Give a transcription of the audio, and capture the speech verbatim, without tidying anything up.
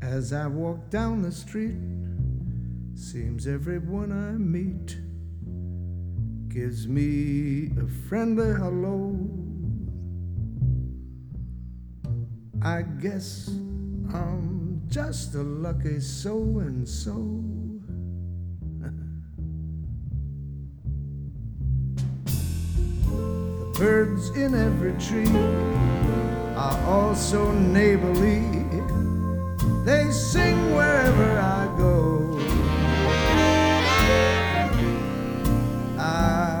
As I walk down the street, seems everyone I meet gives me a friendly hello. I guess I'm just a lucky so-and-so. The birds in every tree are all so neighborly. They sing wherever I go.